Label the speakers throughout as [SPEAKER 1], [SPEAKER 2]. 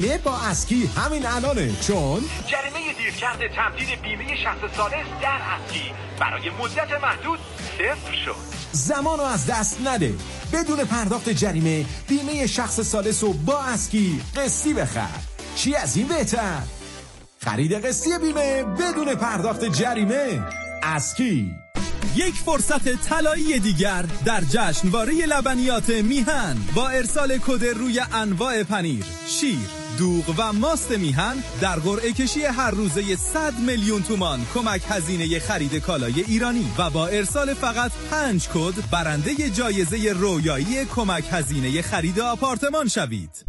[SPEAKER 1] که با اسکی همین الانه، چون
[SPEAKER 2] جریمه دیرکرد تمدید بیمه شخص ثالث در اسکی برای مدت محدود صفر شد.
[SPEAKER 1] زمانو از دست نده. بدون پرداخت جریمه بیمه شخص ثالث رو با اسکی قسطی بخر. چی از این بهتر؟ خرید قسطی بیمه بدون پرداخت جریمه. اسکی.
[SPEAKER 3] یک فرصت طلایی دیگر در جشنواره لبنیات میهن با ارسال کد روی انواع پنیر، شیر، دوغ و ماست میهن در قرعه کشی هر روزه 100 میلیون تومان کمک هزینه خرید کالای ایرانی و با ارسال فقط 5 کد برنده جایزه رویایی کمک هزینه خرید آپارتمان شوید.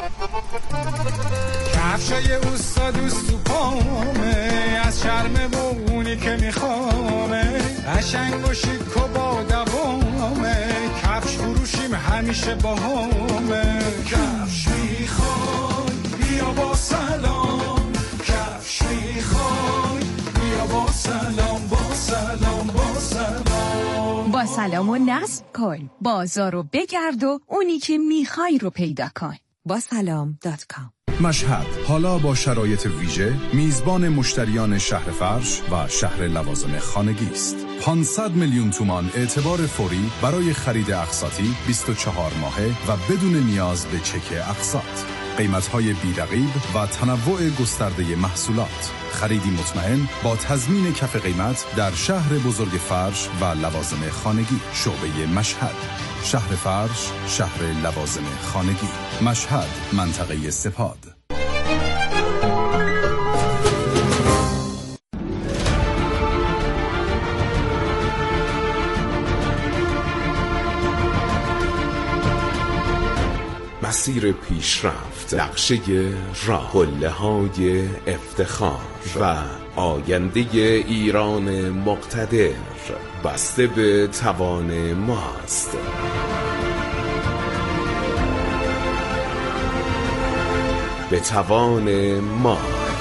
[SPEAKER 4] کفشای اوستا دوست تو پامه، از شرم بونی که میخوامه، قشنگ و شیک و با دوامه، کفش فروشیم همیشه باهامه. کفش میخوای بیا با سلام، کفش میخوای بیا با سلام، با سلام، با سلام.
[SPEAKER 5] با سلام و نصب کن، بازار رو بگرد و اونی که میخوای رو پیدا کن. با سلام.com.
[SPEAKER 6] مشهد حالا با شرایط ویژه میزبان مشتریان شهر فرش و شهر لوازم خانگی است. 500 میلیون تومان اعتبار فوری برای خرید اقساطی 24 ماهه و بدون نیاز به چک اقساط. قیمت‌های بی‌رقیب و تنوع گسترده محصولات. خریدی مطمئن با تضمین کف قیمت در شهر بزرگ فرش و لوازم خانگی. شعبه مشهد، شهر فرش، شهر لوازم خانگی. مشهد، منطقه سپاد.
[SPEAKER 7] مسیر پیشرفت، نقشه راه، قله‌های افتخار و آینده ایران مقتدر بسته به توان ماست. به توان ما.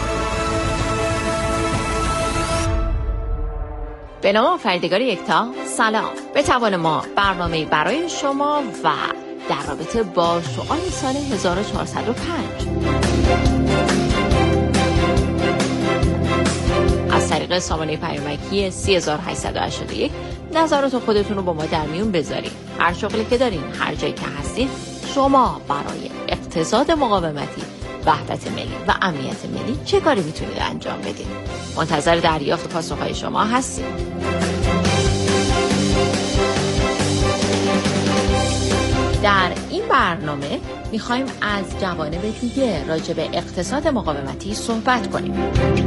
[SPEAKER 8] به نام آفریدگار یکتا، سلام. به توان ما برنامه برای شما و در رابطه با شعار سال 1405 از طریق سامانه پیامکی 3881 نظرات خودتون رو با ما در میون بذارین. هر شغلی که دارین، هر جایی که هستین، شما برای اقتصاد مقاومتی، وحدت ملی و امنیت ملی چه کاری میتونید انجام بدین؟ منتظر دریافت پاسخهای شما هستیم. در این برنامه میخوایم از جوانب دیگه راجع به اقتصاد مقاومتی صحبت کنیم.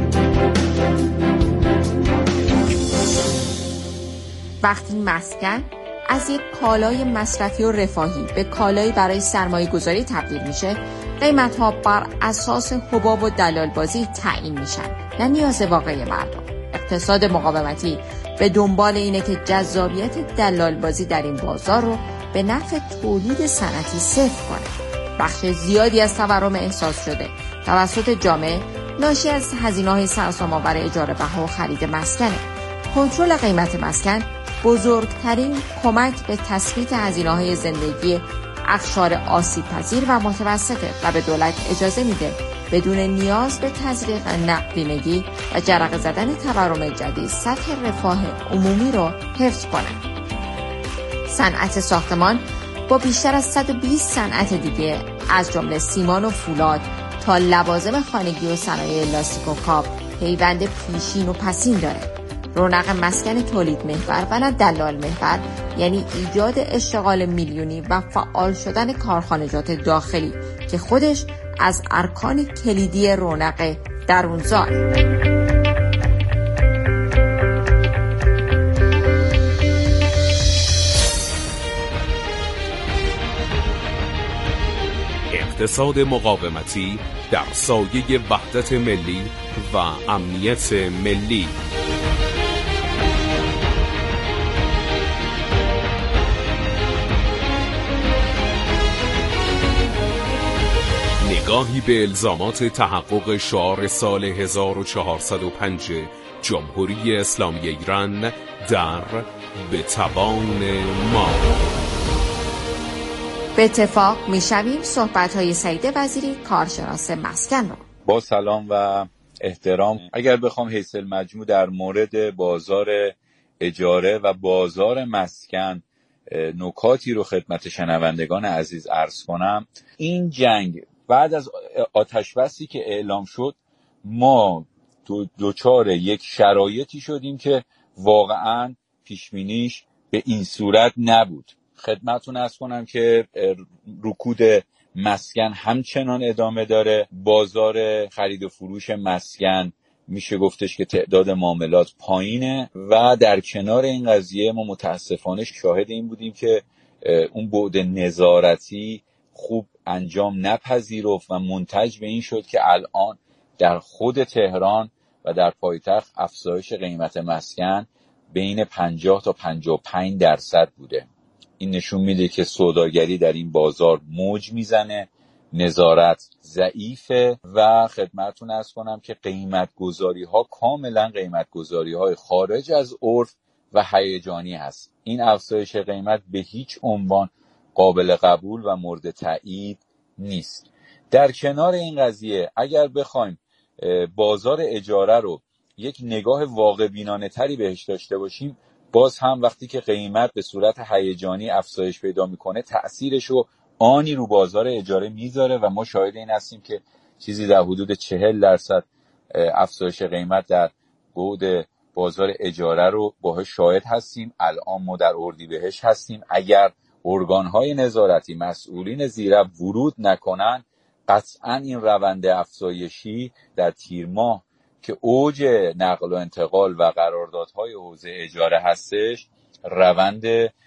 [SPEAKER 8] وقتی مسکن از یک کالای مصرفی و رفاهی به کالایی برای سرمایه گذاری تبدیل میشه، قیمت‌ها بر اساس حباب و دلالبازی تعیین میشن، نه نیاز واقعی مردم. اقتصاد مقاومتی به دنبال اینه که جذابیت دلالبازی در این بازار رو به نفع تولید صنعتی صفر کنه. بخش زیادی از تورم احساس شده توسط جامعه ناشی از هزینه‌های سرسام‌آور برای اجاره بها و خرید مسکنه. کنترل قیمت مسکن بزرگترین کمک به تثبیت هزینه‌های زندگی اقشار آسیب‌پذیر و متوسطه و به دولت اجازه میده بدون نیاز به تزریق نقدینگی و جرقه زدن تورم جدید سطح رفاه عمومی رو حفظ کنه. صنعت ساختمان با بیشتر از 120 صنعت دیگه از جمله سیمان و فولاد تا لوازم خانگی و صنایع لاستیک و کاپ پیوند پیشین و پسین داره. رونق مسکن تولید محور و نه دلال محور یعنی ایجاد اشتغال میلیونی و فعال شدن کارخانجات داخلی که خودش از ارکان کلیدی رونق درونزار.
[SPEAKER 7] اقتصاد مقاومتی در سایه وحدت ملی و امنیت ملی. نگاهی به الزامات تحقق شعار سال 1405 جمهوری اسلامی ایران در به توان ما.
[SPEAKER 8] به اتفاق میشویم صحبت‌های سعید وزیری کارشناس مسکن رو.
[SPEAKER 9] با سلام و احترام، اگر بخوام حیث المجموع در مورد بازار اجاره و بازار مسکن نکاتی رو خدمت شنوندگان عزیز عرض کنم، این جنگ بعد از آتش‌بسی که اعلام شد ما دوچار یک شرایطی شدیم که واقعاً پیش‌بینیش به این صورت نبود. خدمتتون عرض کنم که رکود مسکن همچنان ادامه داره. بازار خرید و فروش مسکن میشه گفتش که تعداد معاملات پایینه و در کنار این قضیه ما متاسفانه شاهد این بودیم که اون بعد نظارتی خوب انجام نپذیرفت و منتج به این شد که الان در خود تهران و در پایتخت افزایش قیمت مسکن بین 50 تا 55% بوده. این نشون میده که سوداگری در این بازار موج میزنه، نظارت ضعیفه و خدمتتون عرض کنم که قیمت گذاری ها کاملا قیمت گذاری های خارج از عرف و هیجانی هست. این افزایش قیمت به هیچ عنوان قابل قبول و مورد تایید نیست. در کنار این قضیه اگر بخوایم بازار اجاره رو یک نگاه واقع بینانه تری بهش داشته باشیم، باز هم وقتی که قیمت به صورت هیجانی افزایش پیدا میکنه تأثیرش رو آنی رو بازار اجاره میذاره و ما شاهد این هستیم که چیزی در حدود 40% افزایش قیمت در بعد بازار اجاره رو باهاش شاهد هستیم. الان ما در اردیبهشت هستیم. اگر ارگان‌های نظارتی مسئولین زیرب ورود نکنن، قطعاً این روند افزایشی در تیر ماه که اوج نقل و انتقال و قراردادهای حوزه اجاره هستش، روند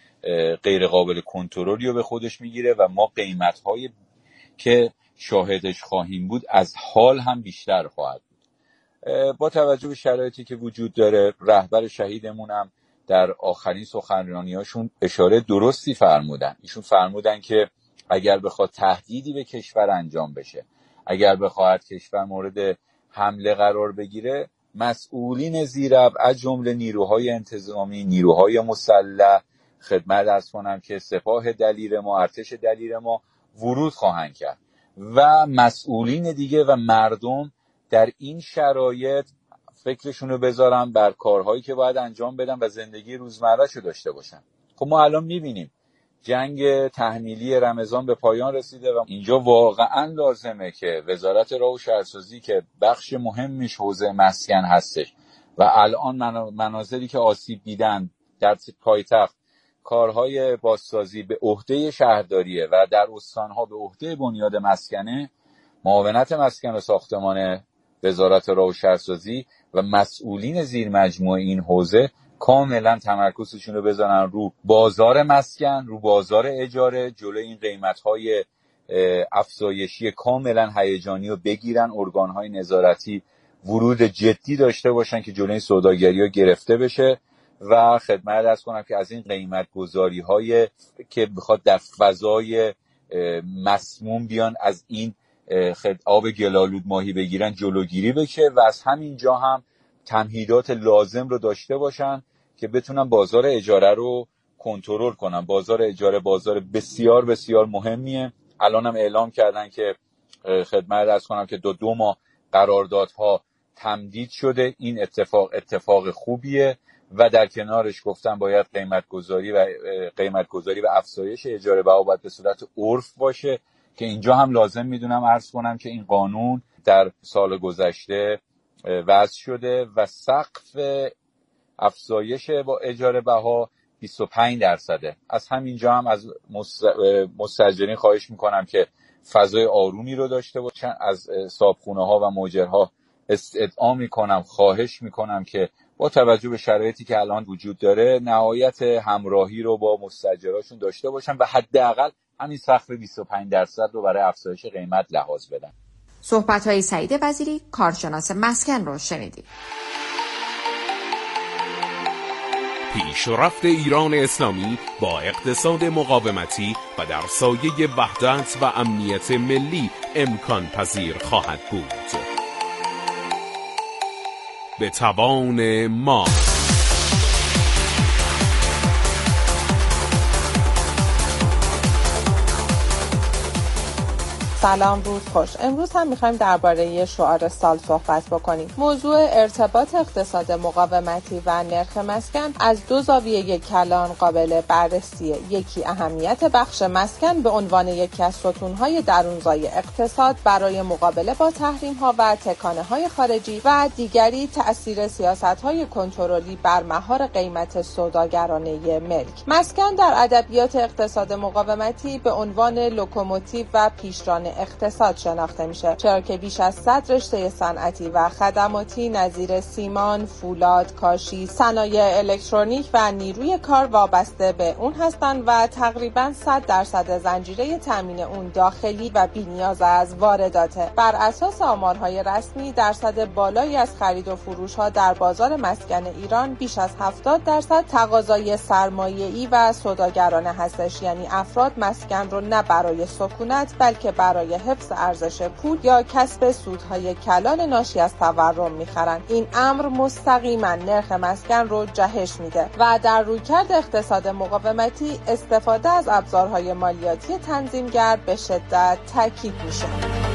[SPEAKER 9] غیر قابل کنترلی رو به خودش میگیره و ما قیمت‌های که شاهدش خواهیم بود از حال هم بیشتر خواهد بود. با توجه به شرایطی که وجود داره، رهبر شهیدمون هم در آخرین سخنرانی‌هاشون اشاره درستی فرمودن. ایشون فرمودن که اگر بخواد تهدیدی به کشور انجام بشه، اگر بخواد کشور مورد حمله قرار بگیره، مسئولین زیرب از جمله نیروهای انتظامی، نیروهای مسلح، خدمت عرض کنم که سپاه دلیر ما، ارتش دلیر ما ورود خواهند کرد و مسئولین دیگه و مردم در این شرایط فکرشونو بذارن بر کارهایی که باید انجام بدن و زندگی روزمره‌شو داشته باشن. خب ما الان میبینیم جنگ تحمیلی رمضان به پایان رسیده و اینجا واقعا لازمه که وزارت راه و شهرسازی که بخش مهمش حوزه مسکن هستش و الان مناظری که آسیب دیدن در پایتخت کارهای بازسازی به عهده شهرداریه و در استانها به عهده بنیاد مسکنه، معاونت مسکن و ساختمان وزارت راه و شهرسازی و مسئولین زیر مجموعه این حوزه کاملا تمرکزشون رو بذارن رو بازار مسکن، رو بازار اجاره، جلوی این قیمت‌های افزایشی کاملا هیجانی رو بگیرن. ارگان‌های نظارتی ورود جدی داشته باشن که جلوی این سوداگری ها گرفته بشه و خدمت عرض کنم که از این قیمت گذاری‌های که بخواد در فضای مسموم بیان از این آب گلالود ماهی بگیرن جلوگیری بشه و از همین جا هم تمهیدات لازم رو داشته باشن که بتونن بازار اجاره رو کنترل کنن. بازار اجاره بازار بسیار بسیار مهمیه. الان هم اعلام کردن که خدمت عرض کنم که دو ماه قراردادها تمدید شده. این اتفاق خوبیه و در کنارش گفتن باید قیمت گذاری و افزایش اجاره بها باید به صورت عرف باشه که اینجا هم لازم میدونم عرض کنم که این قانون در سال گذشته وضع شده و سقف افزایش با اجاره بها 25%. از همینجا هم از مستاجرین خواهش میکنم که فضای آرومی رو داشته باشن. از صاحبخونه ها و مؤجرها استدعا میکنم، خواهش میکنم که با توجه به شرایطی که الان وجود داره نهایت همراهی رو با مستاجراشون داشته باشن و حداقل همین سقف 25% رو برای افزایش قیمت لحاظ بدن.
[SPEAKER 8] صحبت‌های سعید وزیری کارشناس مسکن رو شنیدید.
[SPEAKER 7] پیشرفت ایران اسلامی با اقتصاد مقاومتی و در سایه وحدت و امنیت ملی امکان پذیر خواهد بود. به توان ما.
[SPEAKER 10] سلام، روز خوش. امروز هم می‌خوایم درباره شعار سال صحبت بکنیم. موضوع ارتباط اقتصاد مقاومتی و نرخ مسکن از دو زاویه کلان قابل بررسیه. یکی اهمیت بخش مسکن به عنوان یکی از ستون‌های درونزای اقتصاد برای مقابله با تحریم‌ها و تکانه‌های خارجی و دیگری تأثیر سیاست‌های کنترلی بر مهار قیمت سوداگرانه ملک. مسکن در ادبیات اقتصاد مقاومتی به عنوان لوکوموتیو و پیشران اقتصاد شناخته میشه، چرا که بیش از 100 رشته صنعتی و خدماتی نظیر سیمان، فولاد، کاشی، صنایع الکترونیک و نیروی کار وابسته به اون هستند و تقریباً 100% زنجیره تامین اون داخلی و بی‌نیاز از وارداته. بر اساس آمارهای رسمی درصد بالایی از خرید و فروش‌ها در بازار مسکن ایران بیش از 70% تقاضای سرمایه‌ای و سوداگرانه هستش، یعنی افراد مسکن رو نه برای سکونت بلکه برای حفظ ارزش پول یا کسب سودهای کلان ناشی از تورم می‌خرن. این امر مستقیما نرخ مسکن رو جهش میده و در رویکرد اقتصاد مقاومتی استفاده از ابزارهای مالیاتی تنظیمگر به شدت تاکید میشه.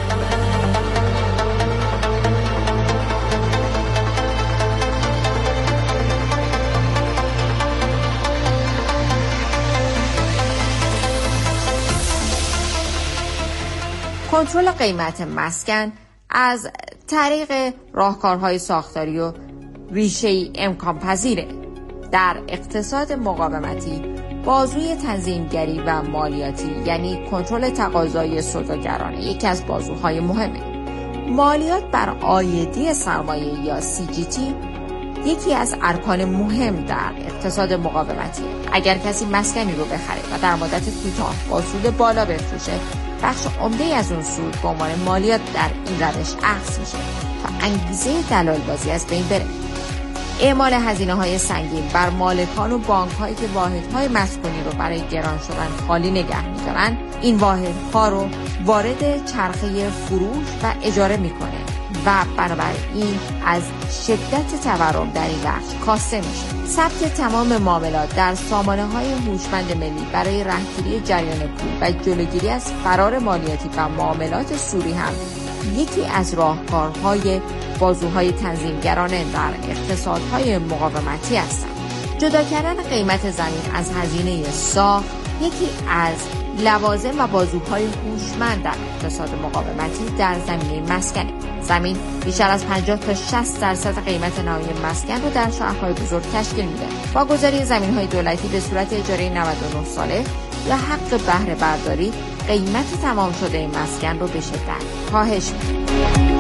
[SPEAKER 8] کنترل قیمت مسکن از طریق راهکارهای ساختاری و ریشه‌ای امکان پذیره. در اقتصاد مقاومتی بازوی تنظیمگری و مالیاتی یعنی کنترل تقاضای سوداگرانه یکی از بازوهای مهمه. مالیات بر عایدی سرمایه یا CGT یکی از ارکان مهم در اقتصاد مقاومتی. اگر کسی مسکنی رو بخره و در مدت کوتاه با سود بالا بفروشه، بخش عمده‌ای از اون سود به عنوان مالیات در این روش اخذ میشه تا انگیزه دلال بازی از بین بره. اعمال هزینه‌های سنگین بر مالکان و بانک‌هایی که واحدهای مسکونی رو برای گران شدن خالی نگه می‌دارن، این واحدها رو وارد چرخه فروش و اجاره می‌کنه و بنابراین از شدت تورم در این بخش کاسته میشه. ثبت تمام معاملات در سامانه‌های هوشمند ملی برای رهگیری جریان پول و جلوگیری از فرار مالیاتی و معاملات سوری هم یکی از راهکارهای بازوهای تنظیمگرانه در اقتصادهای مقاومتی هستند. جدا کردن قیمت زمین از هزینه ساخت یکی از لوازم و بازوهای هوشمند در اقتصاد مقاومتی در زمینه مسکن. زمین بیشتر از 50 تا 60% قیمت نهایی مسکن رو در شهرهای بزرگ تشکیل میده. با گذاری زمین‌های دولتی به صورت اجاره 99 ساله یا حق بهره برداری، قیمت تمام شده مسکن رو به شدت کاهش میده.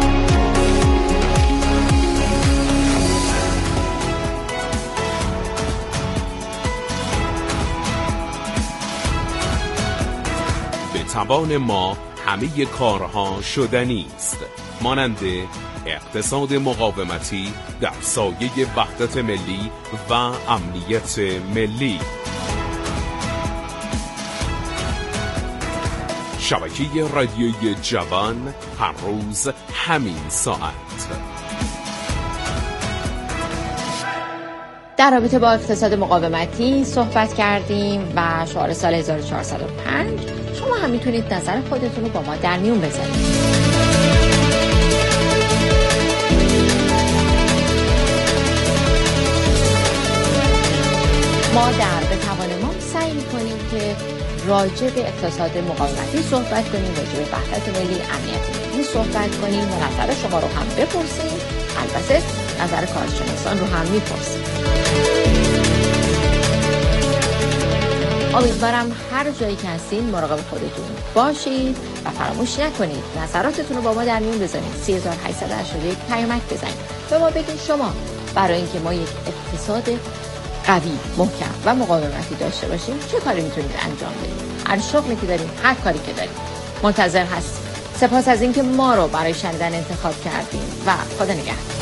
[SPEAKER 7] به توان ما همه کارها شدنی است، مانند اقتصاد مقاومتی در سایه وحدت ملی و امنیت ملی. شبکه رادیویی جوان، هر روز همین ساعت.
[SPEAKER 8] در رابطه با اقتصاد مقاومتی صحبت کردیم و شعار سال 1405. شما هم میتونید نظر خودتون رو با ما در میون بذارید. ما در به توان ما سعی میکنیم که راجع به اقتصاد مقاومتی صحبت کنیم، راجع به وحدت ملی، امنیت ملی صحبت کنیم و نظر شما رو هم بپرسیم. البته نظر کارشناسان رو هم میپرسیم. امیدوارم هر جایی که هستین مراقب خودتون باشید و فراموش نکنید نظراتتون رو با ما در میون بذارید. 3881 پیامک بزنید و ما بگید شما برای اینکه ما یک اقتصاد قوی، محکم و مقاومتی داشته باشیم چه کاری میتونید انجام بدید. هر شغلی که داریم، هر کاری که داریم، منتظر هستیم. سپاس از اینکه ما رو برای شنیدن انتخاب کردیم و خدا نگهدار.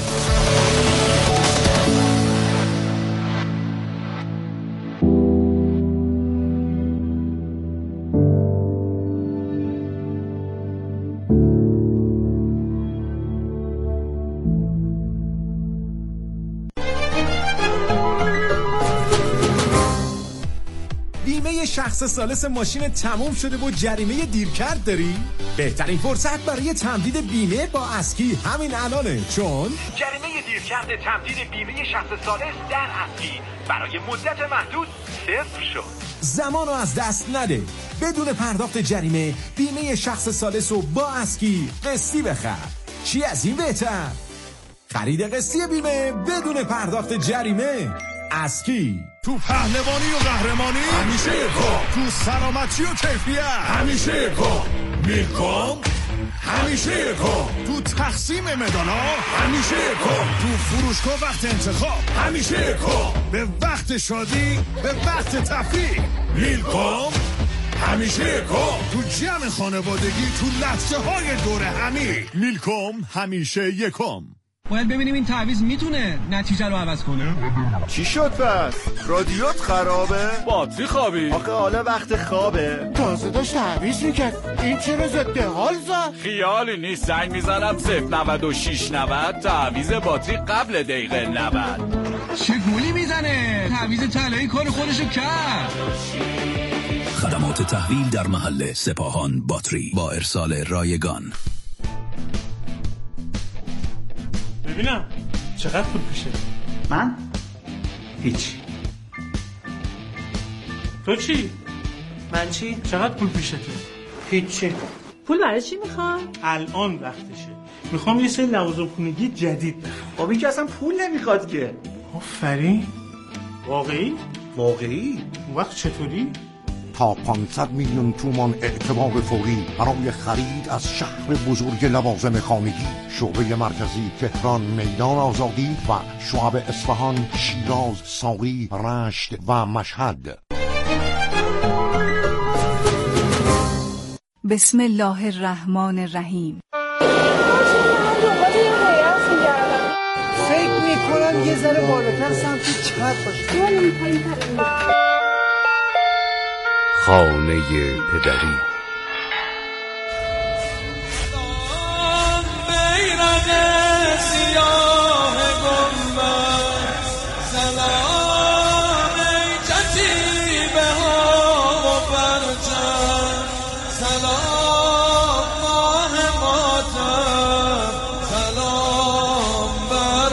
[SPEAKER 1] شخص ثالث ماشین تموم شده و جریمه دیرکرد داری؟ بهترین فرصت برای تمدید بیمه با اسکی همین الانه، چون
[SPEAKER 2] جریمه دیرکرد تمدید بیمه شخص ثالث در اسکی برای مدت محدود صفر شد.
[SPEAKER 1] زمانو از دست نده. بدون پرداخت جریمه بیمه شخص ثالث رو با اسکی قسطی بخر. چی از این بهتر؟ خرید قسطی بیمه بدون پرداخت جریمه. اسکی.
[SPEAKER 11] تو پهلوانی و قهرمانی همیشه یکم، تو سلامتی و کیفیت همیشه یکم، میلکوم همیشه یکم، تو تقسیم مدالا همیشه یکم، تو فروشگاه وقت انتخاب همیشه یکم، به وقت شادی به وقت تفریح میلکوم همیشه یکم، تو جمع خانوادگی تو لحظه های دور همی میلکوم همیشه یکم.
[SPEAKER 12] باید ببینیم این تعویض میتونه نتیجه رو عوض کنه.
[SPEAKER 11] چی شد پس؟ رادیوت خرابه؟
[SPEAKER 13] باتری خوابی؟
[SPEAKER 11] آخه حالا وقت خوابه.
[SPEAKER 14] تازه داشت تعویض میکرد. این چرا ضد حال زد؟
[SPEAKER 13] خیالی نیست، زنگ میزنم 09690 تعویض باتری قبل دقیقه 90.
[SPEAKER 12] چه گولی میزنه؟ تعویض طلایی کار خودشو کرد.
[SPEAKER 15] خدمات تحویل در محل سپاهان باتری با ارسال رایگان.
[SPEAKER 16] ببینم چقدر پول پیشه؟
[SPEAKER 17] من؟ هیچ.
[SPEAKER 16] تو چی؟
[SPEAKER 17] من چی؟
[SPEAKER 16] چقدر پول پیشته؟
[SPEAKER 17] هیچی.
[SPEAKER 18] پول برای چی میخوام؟
[SPEAKER 16] الان وقتشه. میخوام یه سری لوازم خونگی جدید بخرم.
[SPEAKER 17] خب این که اصلا پول نمیخواد که.
[SPEAKER 16] آفرین. واقعی؟
[SPEAKER 17] واقعی؟
[SPEAKER 16] اون وقت چطوری؟
[SPEAKER 14] تا 500 میلیون تومان اعتبار فوری برای خرید از شهر بزرگ لوازم خانگی. شعبه مرکزی تهران میدان آزادی و شعب اصفهان، شیراز، ساری، رشت و مشهد.
[SPEAKER 5] بسم الله الرحمن الرحیم.
[SPEAKER 17] فکر میکنم یه ذره بالاتر سمت چپ باشه.
[SPEAKER 7] خانه پدری.
[SPEAKER 19] بیرق سیاه گنبد سلام ای کتیبه ها و پرچم سلام ماه ماتم سلام بر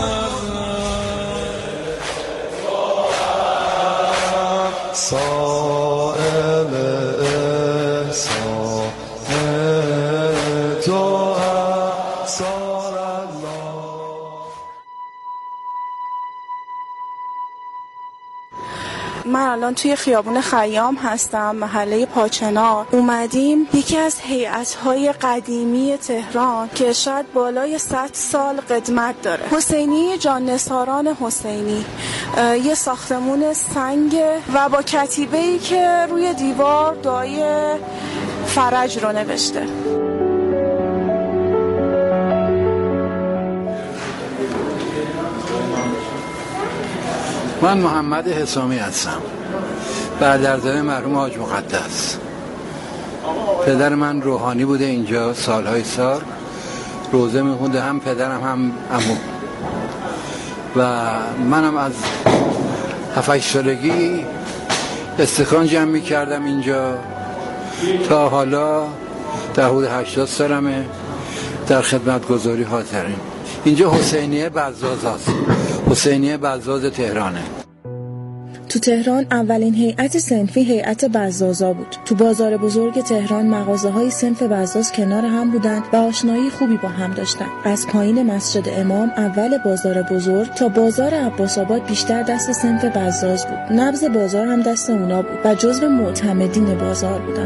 [SPEAKER 19] محرم
[SPEAKER 10] من الان توی خیابون خیام هستم، محله پاچنار. اومدیم یکی از هیئت‌های قدیمی تهران که شاید بالای 100 سال قدمت داره، حسینی جان نثاران حسینی، یه ساختمون سنگ و با کتیبه‌ای که روی دیوار دعای فرج رو نوشته.
[SPEAKER 20] من محمد حسامی هستم، برادرزاده مرحوم حاج مقدس. پدر من روحانی بوده اینجا سالهای سال، روزه میخونده، هم پدرم هم عمو. و منم از 7-8 سالگی استخوان جمع میکردم اینجا تا حالا در حدود 80 سالمه در خدمتگزاری حاضریم. اینجا حسینیه بزاز هست، حسینیه بزاز تهرانه.
[SPEAKER 10] تو تهران اولین هیئت صنفی هیئت بزازا بود. تو بازار بزرگ تهران مغازه‌های صنف بزاز کنار هم بودن و آشنایی خوبی با هم داشتن. از پایین مسجد امام اول بازار بزرگ تا بازار عباس‌آباد بیشتر دست صنف بزاز بود. نبض بازار هم دست اونا بود و جزو معتمدین بازار بودن.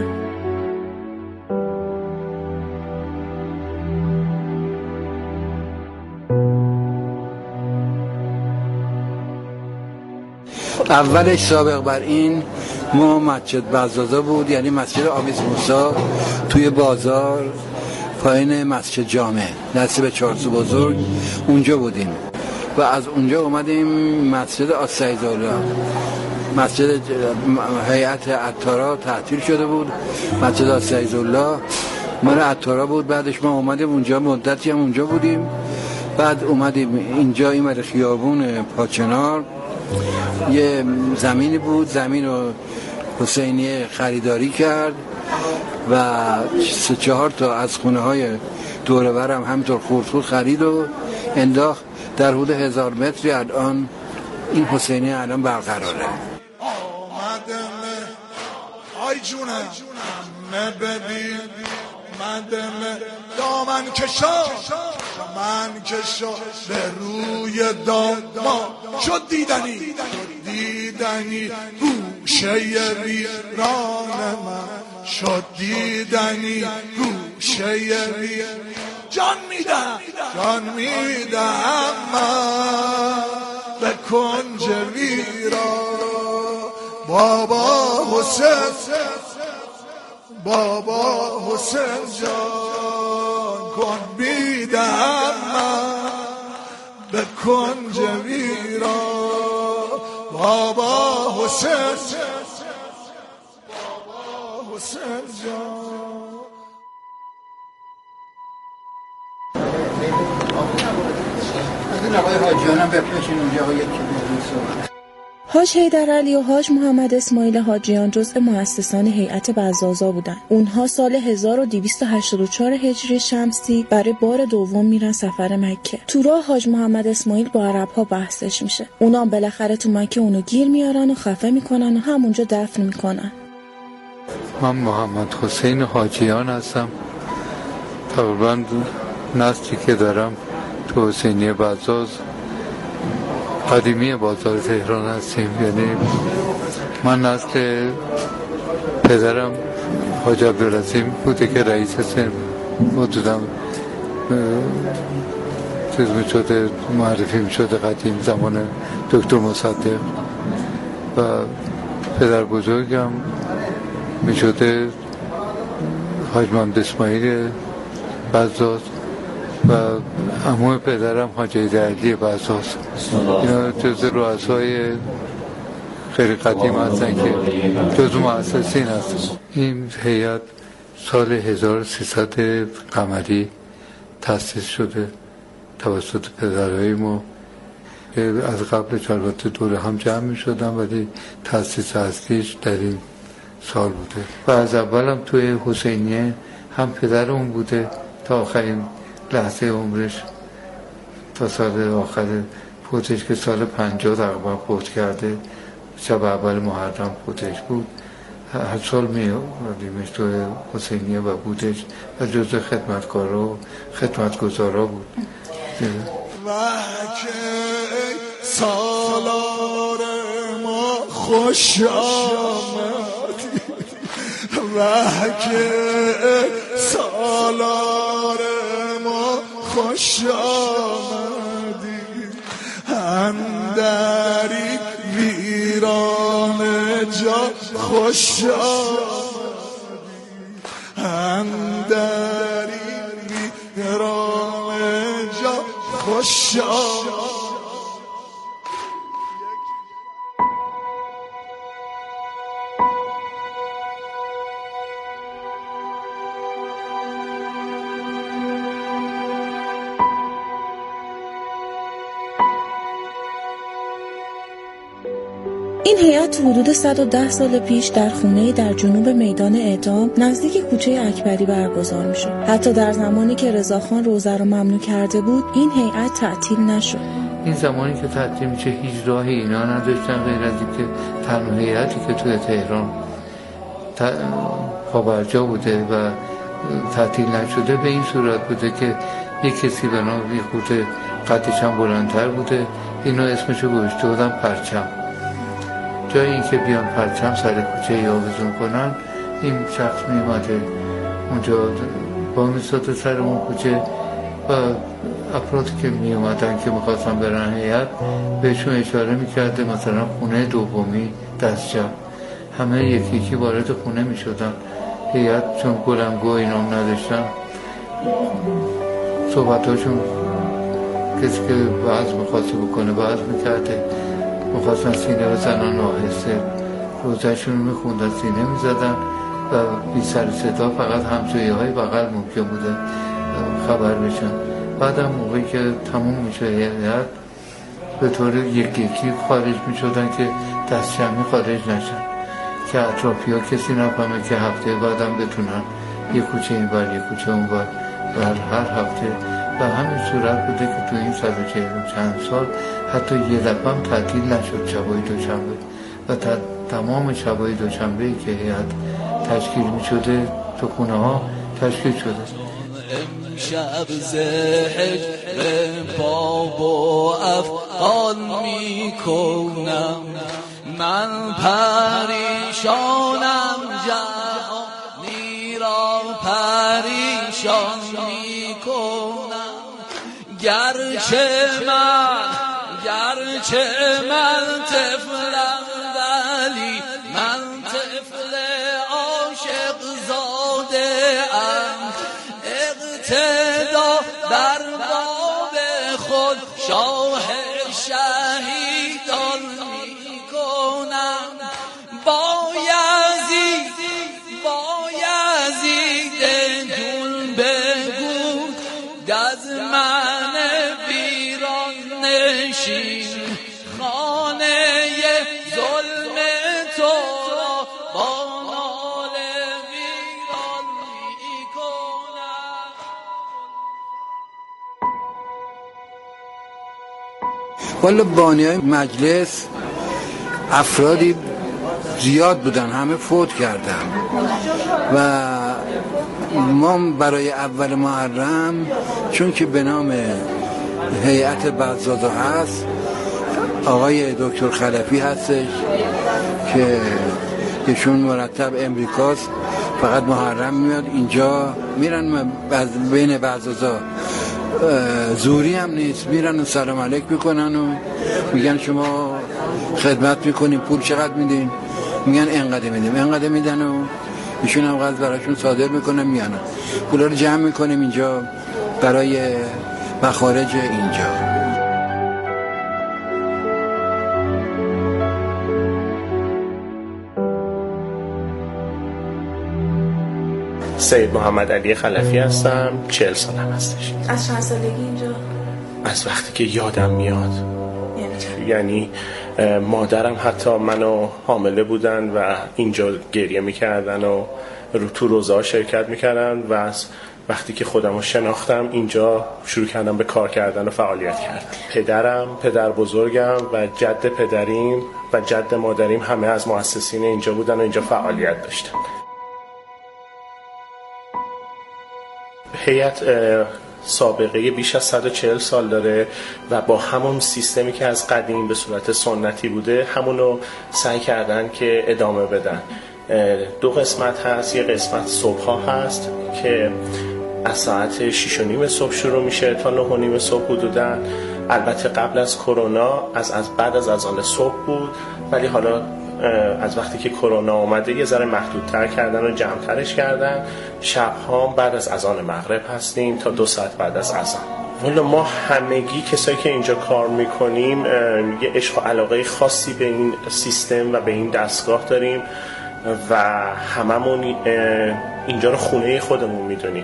[SPEAKER 20] اولش سابق بر این ما مسجد بزازا بود، یعنی مسجد آمیز موسی توی بازار پایین مسجد جامع نصیب چارسو بزرگ اونجا بودیم و از اونجا اومدیم مسجد آسیزالله. مسجد هیئت عطارا تعطیل شده بود، مسجد آسیزالله مال عطارا بود. بعدش ما اومدیم اونجا، مدتی هم اونجا بودیم. بعد اومدیم اینجا این خیابون پاچنار یه زمینی بود، زمین رو حسینیه خریداری کرد و 3-4 تا از خونه های دور برم همینطور خورد خرید و انداخت. در حدود 1000 متری الان این حسینیه الان برقراره.
[SPEAKER 11] آی جونم ببین مدمه دامن کشا به روی داما شد دیدنی گوشه ویران من شد دیدنی گوشه جان میدم من به کنج ویران بابا حسین جان کن بیدم من به کنج ویران بابا حسین جان.
[SPEAKER 20] از این آقای حاجیانم بپرشین اونجا آقای یکی
[SPEAKER 10] حاج حیدرعلی و حاج محمد اسماعیل حاجیان جزء مؤسسان هیئت بزازا بودند. اونها سال 1284 هجری شمسی برای بار دوم میرن سفر مکه. تو راه حاج محمد اسماعیل با عرب‌ها بحثش میشه. اونا بالاخره تو مکه اونو گیر میارن و خفه میکنن و همونجا دفن میکنن.
[SPEAKER 20] من محمد حسین حاجیان هستم. تقریبا نسلی که دارم تو حسینیه بزاز قدیمی بازار تهران هستیم. یعنی من نسل پدرم حاج عبدالعظیم بوده که رئیس سن حدودم چیز می شده معرفی می شده قدیم زمان دکتر مصدق و پدر بزرگم می شده حاج محمد اسماعیل بزاز و عموی پدرم حاج حیدرعلی بزاز. اینا جزء رؤسای خیلی قدیم هستن که جزء مؤسسین هستن. این هیئت سال 1300 قمری تأسیس شده توسط پدرهای ما که از قبل البته دور هم جمع می شدن ولی تأسیس اصلیش در این سال بوده و از اولم توی حسینیه هم پدرمون بوده تا آخرین لحظه عمرش تا سال آخر فوتش که سال 50 تقریبا فوت کرده. شب اول محرم فوتش بود. هر سال می‌آمدیمش تو حسینیه و بودش و جزء خدمتکارا و خدمتگزارا بود.
[SPEAKER 11] وحکه سالار ما خوش آمدی وحکه سالار ما خوش آمدی اندری ویران جا خوش آمدی اندری ویران جا خوش آمدی.
[SPEAKER 10] این هیئت حدود 110 سال پیش در خونه‌ای در جنوب میدان اعدام نزدیک کوچه اکبری برگزار می‌شد. حتی در زمانی که رضاخان روزه را ممنوع کرده بود این هیئت تعطیل نشد.
[SPEAKER 20] این زمانی که تعطیل میشه هیچ راهی اینا نداشتن غیر از اینکه تنها هیئتی که توی تهران پابرجا بوده و تعطیل نشده به این صورت بوده که یک کسی به نام خود قدش هم بلندتر بوده اینا اسمشو گذاشته بودن پرچم. جای این که بیان پرچم سر کوچه آویزون کنن این شخص میمده اونجا با میستاده سر اون کوچه و افرادی که میومدن که میخواستن برن هیئت بهشون اشاره میکرده مثلا خونه دومی دستجم همه یکی وارد خونه میشدن. هیئت چون گلنگو اینام نداشتن صحبتاشون کسی که بعض میخواسته بکنه بعض میکرده میخواستن سینه بزنن آهسته روزشون رو میخوندن سینه میزدن و بی سر صدا فقط همسایه های بغل ممکن بوده خبر بشن. بعد هم موقعی که تموم میشه هیئت به طور یکی خارج میشدن که دست جمعی خارج نشن. که اطرافی‌ها کسی نفهمه که هفته بعدم بتونن یه کوچه این بر یه کوچه اون بر هر هفته. و همین صورت بوده که تو این 140 چند سال حتی یه دفعه هم تعطیل نشد شبای دوشنبه و تمام شبای دوشنبه‌ای که هیئت تشکیل می شده تو خونه ها تشکیل شده.
[SPEAKER 19] امشب زهج باب و افغان می کنم، من پریشانم جهانی را پریشان می کنم. گرچه من طفلم ولی من طفل عاشق زاده ام، اقتدا در باب خود شاه شهیدان می کنم. با یزید دون بگو از من ویران نشین، خانه ظلم تو را با ناله ویران می کنم.
[SPEAKER 20] والا بانیای مجلس افرادی زیاد بودن، همه فوت کردن و ما برای اول محرم چون که به نام هیئت بعضزادا هست، آقای دکتر خلفی هستش که ایشون مرتب امریکاست، فقط محرم میاد اینجا، میرن بین بعضزادا، زوری هم نیست، میرن و سلام علیک میکنن و میگن شما خدمت میکنیم، پول چقدر میدین؟ میگن انقدر میدیم، انقدر میدن و ایشون هم قضا براشون صادر میکنن، میانن پولا رو جمع میکنیم اینجا برای مخارج اینجا.
[SPEAKER 21] سید محمد علی خلفی هستم، 40 سالم هستش.
[SPEAKER 22] از چند سالگی اینجا؟
[SPEAKER 21] از وقتی که یادم میاد. یعنی مادرم حتی منو حامله بودن و اینجا گریه میکردن و تو روزه ها شرکت میکردن و از وقتی که خودم رو شناختم اینجا شروع کردم به کار کردن و فعالیت کردن. پدرم، پدر بزرگم و جد پدریم و جد مادریم همه از مؤسسین اینجا بودن و اینجا فعالیت داشتن. هیئت سابقه بیش از 140 سال داره و با همون سیستمی که از قدیم به صورت سنتی بوده همونو سعی کردن که ادامه بدن. 2 قسمت هست، یه قسمت صبح ها هست که از ساعت 6:30 صبح شروع میشه تا 9:30 صبح حدوداً. البته قبل از کرونا از بعد از اذان صبح بود، ولی حالا از وقتی که کرونا اومده یه ذره محدودتر کردن و جمع‌ترش کردن. شب‌ها بعد از اذان مغرب هستیم تا 2 ساعت بعد از اذان. والا ما همگی کسایی که اینجا کار میکنیم یه عشق و علاقه خاصی به این سیستم و به این دستگاه داریم و هممون اینجا رو خونه خودمون میدونیم.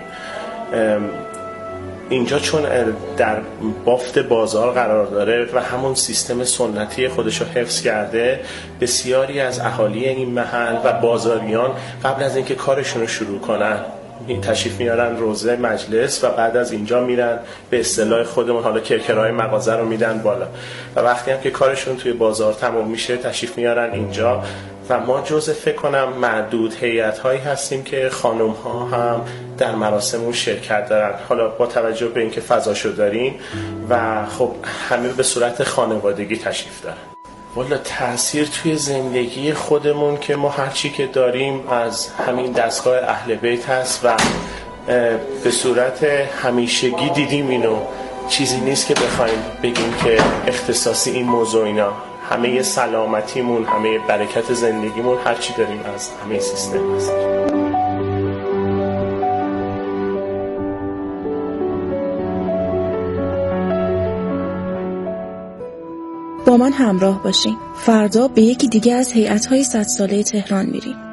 [SPEAKER 21] اینجا چون در بافت بازار قرار داره و همون سیستم سنتی خودش رو حفظ کرده، بسیاری از اهالی این محل و بازاریان قبل از اینکه کارشون رو شروع کنن تشریف میارن روزه مجلس و بعد از اینجا میرن به اصطلاح خودمون حالا کرکرهای مغازه رو میدن بالا و وقتی هم که کارشون توی بازار تمام میشه تشریف میارن اینجا و ما جزء فکر کنم معدود هیئت‌هایی هستیم که خانم‌ها هم در مراسم شرکت دارن، حالا با توجه به اینکه فضاشو داریم و خب همه به صورت خانوادگی تشریف دارن. والا تأثیر توی زندگی خودمون که ما هرچی که داریم از همین دستگاه اهل بیت هست و به صورت همیشگی دیدیم، اینو چیزی نیست که بخوایم بگیم که اختصاصی این موضوع، اینا همه سلامتیمون، همه برکت زندگیمون، هرچی داریم از همه سیستم هست.
[SPEAKER 22] با من همراه باشین. فردا به یکی دیگه از هیئت‌های 100 ساله تهران میریم.